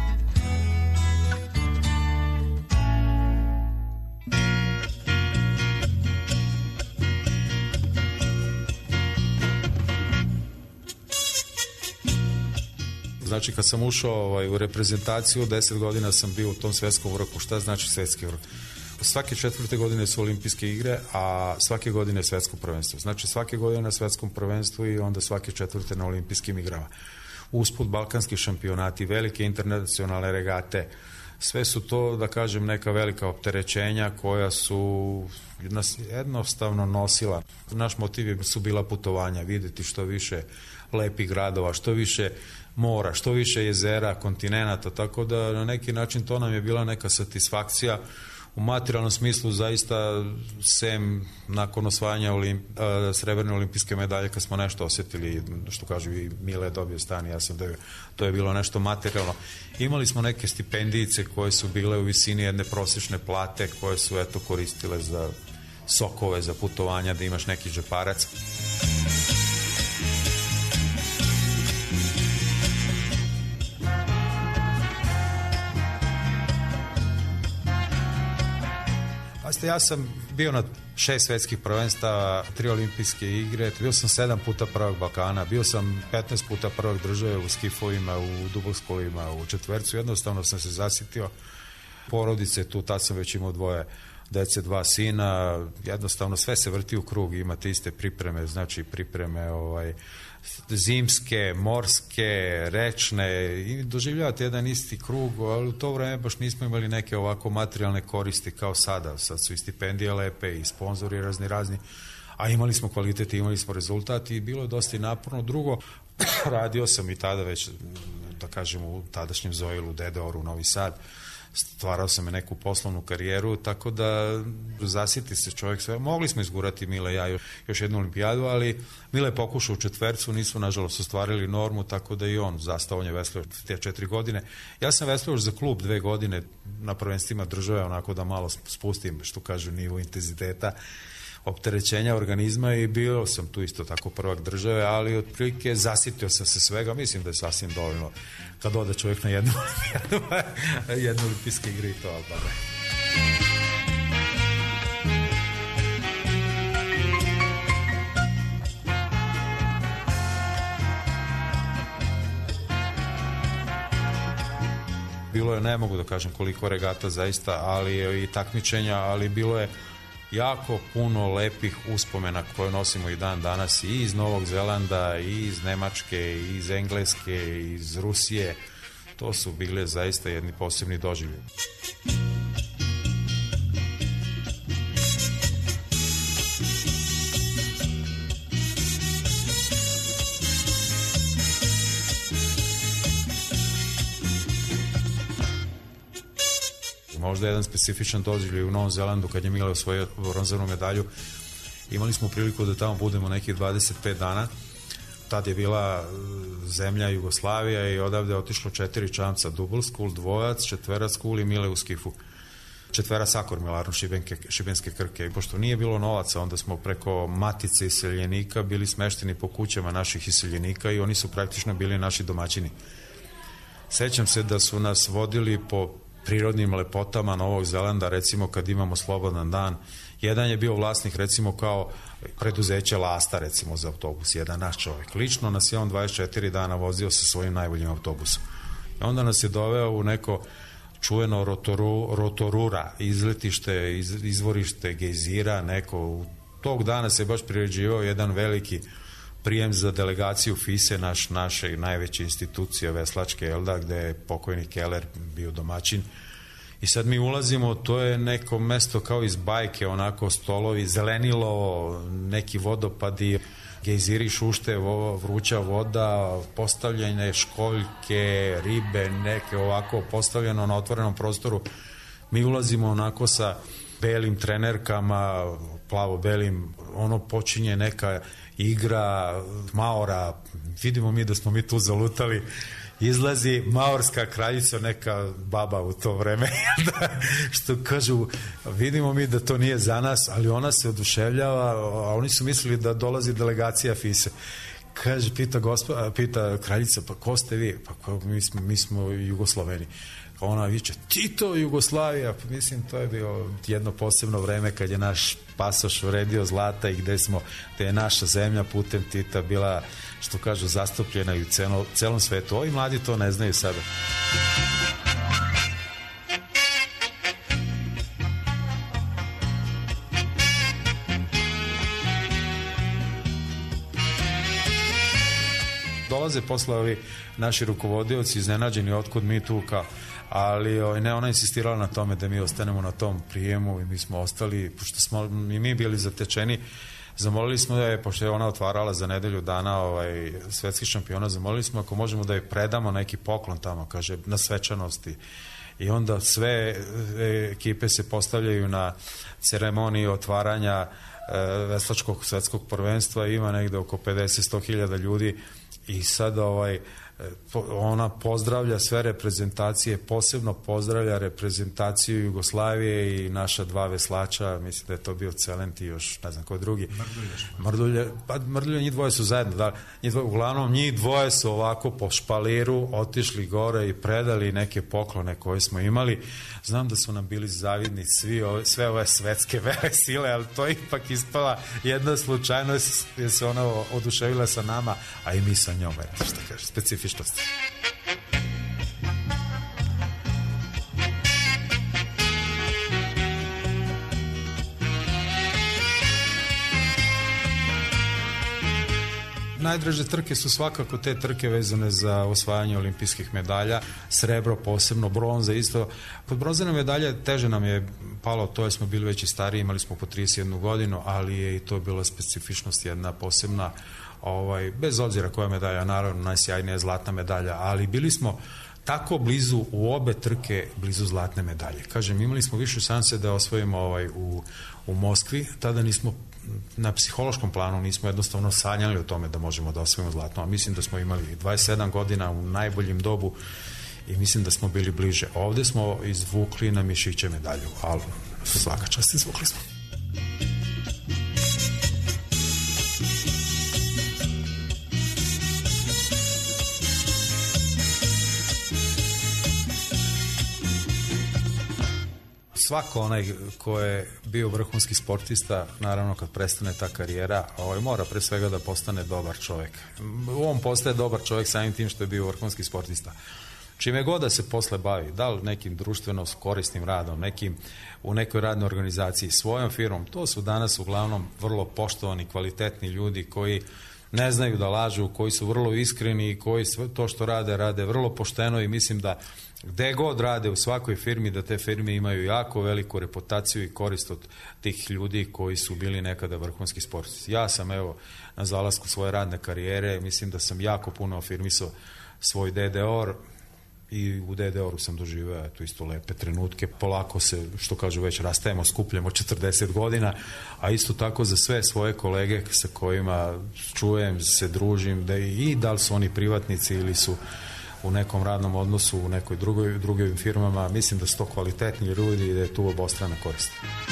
Znači kad sam ušao ovaj, u reprezentaciju, deset godina sam bio u tom svetskom vrhu. Šta znači svetski vrh? Svake četvrte godine su olimpijske igre, a svake godine je svetsko prvenstvo. Znači svake godine na svetskom prvenstvu i onda svake četvrte na olimpijskim igrama. Usput balkanski šampionati, velike internacionalne regate, sve su to, da kažem, neka velika opterećenja koja su nas jednostavno nosila. Naš motiv su bila putovanja, vidjeti što više lepih gradova, što više mora, što više jezera, kontinenata, tako da na neki način to nam je bila neka satisfakcija. U materijalnom smislu zaista, sem nakon osvajanja olimp, srebrne olimpijske medalje, kad smo nešto osjetili, što kažu i Mile je dobio stan, ja sam dobio, to je bilo nešto materijalno. Imali smo neke stipendijice koje su bile u visini jedne prosječne plate, koje su eto koristile za sokove, za putovanja, da imaš neki džeparac. Ja sam bio na šest svetskih prvenstava, tri olimpijske igre, bio sam sedam puta prvog Balkana, bio sam petnaest puta prvog države u skifovima, u dubalskovima, u četvercu, jednostavno sam se zasitio porodice tu, tad sam već imao dvoje dece, dva sina, jednostavno sve se vrti u krug, imate iste pripreme, znači pripreme ovaj, zimske, morske, rečne i doživljavate jedan isti krug, ali u to vreme baš nismo imali neke ovako materijalne koristi kao sada. Sad su i stipendije lepe i sponzori razni razni, a imali smo kvalitet, imali smo rezultat i bilo je dosta i naporno. Drugo, radio sam i tada već, da kažem, u tadašnjem Zoilu, Dedeoru, Novi Sad, stvarao sam je neku poslovnu karijeru, tako da zasiti se čovjek sve. Mogli smo izgurati Mile i ja još jednu olimpijadu, ali Mile je pokušao u četvercu, nismo nažalost ostvarili normu, tako da i on zastao, on je veslao te četiri godine. Ja sam veslao još za klub dve godine na prvenstvima države, onako da malo spustim, što kažu, nivo intenziteta, opterećenja organizma i bio sam tu isto tako prvak države, ali otprilike zasitio sam se svega, mislim da je sasvim dovoljno kad ode čovjek na jednu olimpijadu, jednu olimpijske igre i to, ali pa ne. Bilo je, ne mogu da kažem koliko regata zaista, ali i takmičenja, ali bilo je jako puno lepih uspomena koje nosimo i dan danas i iz Novog Zelanda, i iz Nemačke, i iz Engleske, i iz Rusije. To su bile zaista jedni posebni doživlje. Možda jedan specifičan doživljaj u Novom Zelandu kad je Mile osvojio bronzanu medalju. Imali smo priliku da tamo budemo nekih dvadeset pet dana. Tad je bila zemlja Jugoslavija i odavde otišlo četiri čamca, double school, dvojac, četverac school i Mile u skifu. Četvera sakor Milarno Šibenke, Šibenske Krke. I pošto nije bilo novaca, onda smo preko matice iseljenika bili smešteni po kućama naših iseljenika i oni su praktično bili naši domaćini. Sećam se da su nas vodili po prirodnim lepotama Novog Zelanda, recimo kad imamo slobodan dan. Jedan je bio vlasnik, recimo, kao preduzeće Lasta, recimo, za autobus, jedan naš čovjek. Lično nas je on dvadeset četiri dana vozio sa svojim najboljim autobusom. I onda nas je doveo u neko čuveno rotoru, rotorura, izletište, iz, izvorište gejzira, neko. U tog dana se baš priređivao jedan veliki prijem za delegaciju FISE, naš, naše najveće institucije veslačke, Elda, gde je pokojni Keller bio domaćin. I sad mi ulazimo, to je neko mesto kao iz bajke, onako stolovi, zelenilo, neki vodopadi, gejziri, šušte, vruća voda, postavljene školjke, ribe, neke ovako postavljeno na otvorenom prostoru. Mi ulazimo onako sa belim trenerkama, plavo-belim, ono počinje neka igra Maora, vidimo mi da smo mi tu zalutali, izlazi maorska kraljica, neka baba u to vreme, što kažu, vidimo mi da to nije za nas, ali ona se oduševljava, a oni su mislili da dolazi delegacija FISE. kaže, pita, gospa, pita kraljica, pa ko ste vi? Pa ko, mi, smo, mi smo Jugosloveni. Ona viče, Tito, Jugoslavija. Pa mislim, to je bilo jedno posebno vreme kad je naš pasoš vredio zlata i gde smo, gde je naša zemlja putem Tita bila, što kažu, zastupljena i u celo, celom svetu. Ovi mladi to ne znaju sada. Dolaze posle ovi naši rukovodioci iznenađeni otkud mi tu kao, ali ne, ona insistirala na tome da mi ostanemo na tom prijemu i mi smo ostali, pošto smo i mi bili zatečeni, zamolili smo da je, pošto je ona otvarala za nedelju dana ovaj, svetski šampiona, zamolili smo ako možemo da je predamo neki poklon tamo, kaže, na svečanosti. I onda sve ekipe se postavljaju na ceremoniji otvaranja e, veslačkog svetskog prvenstva, ima negde oko pedeset do sto hiljada ljudi i sad ovaj, ona pozdravlja sve reprezentacije, posebno pozdravlja reprezentaciju Jugoslavije i naša dva veslača, mislim da je to bio Celent i još ne znam ko drugi. Mrdulje. Pa Mrdulje, njih dvoje su zajedno, da, njih dvoje, uglavnom njih dvoje su ovako po špaliru otišli gore i predali neke poklone koje smo imali. Znam da su nam bili zavidni svi ove, sve ove svetske vele sile, ali to je ipak ispala jedna slučajnost jer se ona oduševila sa nama, a i mi sa njom, eto što kaže, specifičnosti. Najdraže trke su svakako te trke vezane za osvajanje olimpijskih medalja, srebro posebno, bronza isto. Kod bronzane medalje teže nam je palo, to je smo bili već i stariji, imali smo po trideset jednu godinu, ali je i to bila specifičnost jedna posebna, ovaj, bez obzira koja medalja, naravno najsjajnija je zlatna medalja, ali bili smo tako blizu u obe trke, blizu zlatne medalje. Kažem, imali smo više šanse da osvojimo ovaj, u, u Moskvi, tada nismo na psihološkom planu nismo jednostavno sanjali o tome da možemo da osvojimo zlatno, a mislim da smo imali dvadeset sedam godina u najboljem dobu i mislim da smo bili bliže. Ovde smo izvukli na mišiće medalju, ali svaka čast izvukli smo. Svako onaj ko je bio vrhunski sportista, naravno kad prestane ta karijera, ovaj, mora pre svega da postane dobar čovjek. On postaje dobar čovjek samim tim što je bio vrhunski sportista. Čime god da se posle bavi, da li nekim društveno korisnim radom, nekim, u nekoj radnoj organizaciji, svojom firmom, to su danas uglavnom vrlo poštovani, kvalitetni ljudi koji ne znaju da lažu, koji su vrlo iskreni i koji sve to što rade, rade vrlo pošteno i mislim da gde god rade u svakoj firmi, da te firme imaju jako veliku reputaciju i korist od tih ljudi koji su bili nekada vrhunski sportisti. Ja sam evo na zalasku svoje radne karijere, mislim da sam jako puno afirmisao svoj D D O R i u D D O R-u sam doživeo eto isto lepe trenutke. Polako se, što kažu, već rastajemo, skupljamo četrdeset godina, a isto tako za sve svoje kolege sa kojima čujem, se družim, da i da li su oni privatnici ili su u nekom radnom odnosu, u nekoj drugoj, drugim firmama, mislim da su to kvalitetni ljudi i da je tu obostrana korist.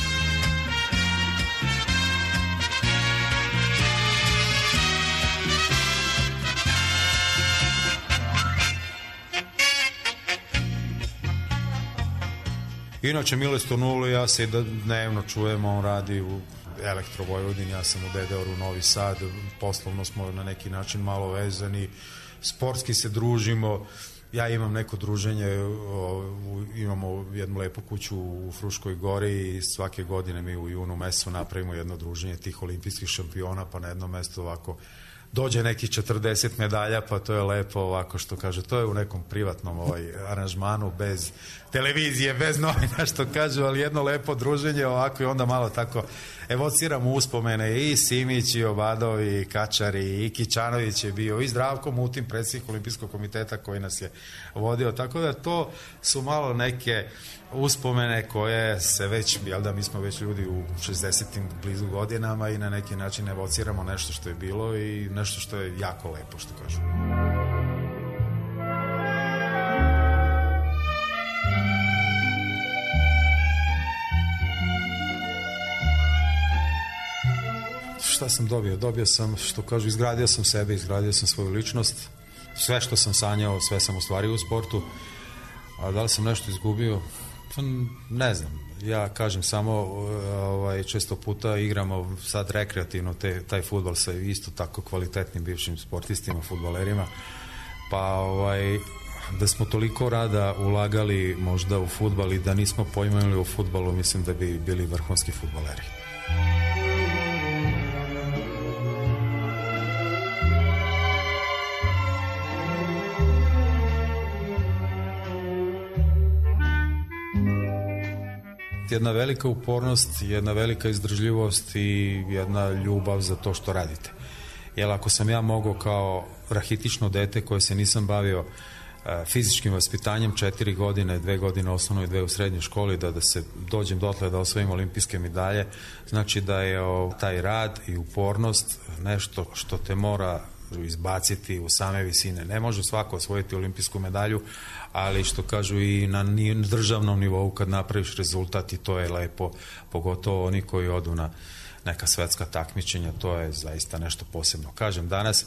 Inače, Mile Stonulu, ja se dnevno čujemo, on radi u Elektro Vojvodini, ja sam u D D O R-u Novi Sad, poslovno smo na neki način malo vezani, sportski se družimo, ja imam neko druženje, imamo jednu lepu kuću u Fruškoj Gori i svake godine mi u junu mesecu napravimo jedno druženje tih olimpijskih šampiona, pa na jednom mestu ovako dođe nekih četrdeset medalja, pa to je lepo ovako što kaže, to je u nekom privatnom ovaj, aranžmanu, bez televizije, bez novina što kažu, ali jedno lepo druženje ovako i onda malo tako evociramo uspomene i Simić i Obadov i Kačari i Kićanović je bio i Zdravko Mutin, predsjednik Olimpijskog komiteta koji nas je vodio, tako da to su malo neke uspomene koje se već, jel da mi smo već ljudi u šezdesetim blizu godinama i na neki način evociramo nešto što je bilo i nešto što je jako lepo, što kažu. šta sam dobio? Dobio sam, što kažu, izgradio sam sebe, izgradio sam svoju ličnost. Sve što sam sanjao, sve sam ostvario u sportu. A da li sam nešto izgubio? Pa, ne znam. Ja kažem samo, ovaj, često puta igramo sad rekreativno te, taj fudbal sa isto tako kvalitetnim bivšim sportistima, fudbalerima. Pa ovaj, da smo toliko rada ulagali možda u fudbal i da nismo pojmali u fudbalu, mislim da bi bili vrhunski fudbaleri. Jedna velika upornost, jedna velika izdržljivost i jedna ljubav za to što radite. Jer ako sam ja mogao kao rahitično dete koje se nisam bavio fizičkim vaspitanjem, četiri godine, dve godine osnovno i dve u srednjoj školi, da, da se dođem dotle da osvojim olimpijske medalje, znači da je o, taj rad i upornost nešto što te mora izbaciti u same visine. Ne može svako osvojiti olimpijsku medalju, ali što kažu i na državnom nivou kad napraviš rezultat i to je lepo, pogotovo oni koji odu na neka svetska takmičenja, to je zaista nešto posebno. Kažem, danas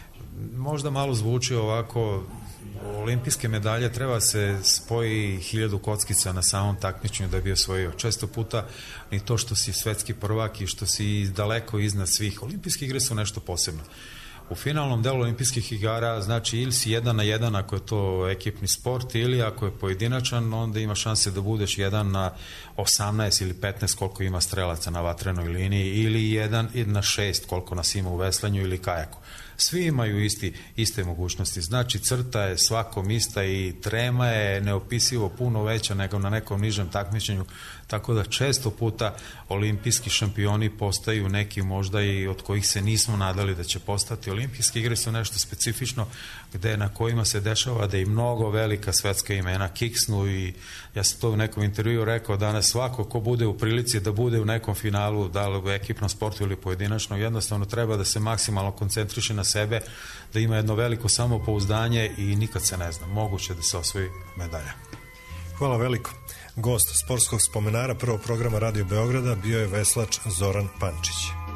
možda malo zvuči ovako, olimpijske medalje treba se spoji hiljadu kockica na samom takmičenju da bi osvojio. Često puta ni to što si svetski prvak i što si daleko iznad svih. Olimpijske igre su nešto posebno. U finalnom delu olimpijskih igara znači ili si jedan na jedan ako je to ekipni sport ili ako je pojedinačan, onda ima šanse da budeš jedan na osamnaest ili petnaest koliko ima strelaca na vatrenoj liniji ili jedan na šest koliko nas ima u veslanju ili kajaku. Svi imaju isti, iste mogućnosti. Znači crta je svakom ista i trema je neopisivo puno veća nego na nekom nižem takmičenju, tako da često puta olimpijski šampioni postaju neki možda i od kojih se nismo nadali da će postati. Olimpijske igre su nešto specifično gde na kojima se dešava da i mnogo velika svetska imena kiksnu i ja sam to u nekom intervju rekao danas, svako ko bude u prilici da bude u nekom finalu, da li u ekipnom sportu ili pojedinačno, jednostavno treba da se maksimalno koncentriše na sebe, da ima jedno veliko samopouzdanje i nikad se ne zna, moguće da se osvoji medalja. Hvala veliko. Gost sportskog spomenara prvog programa Radio Beograda bio je veslač Zoran Pančić.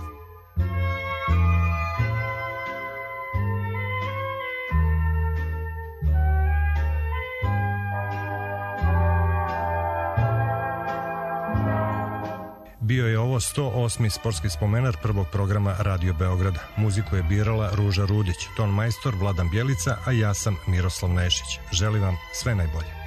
Bio je ovo sto osmi sportski spomenar prvog programa Radio Beograda. Muziku je birala Ruža Rudić, ton majstor Vladan Bjelica, a ja sam Miroslav Nešić. Želim vam sve najbolje.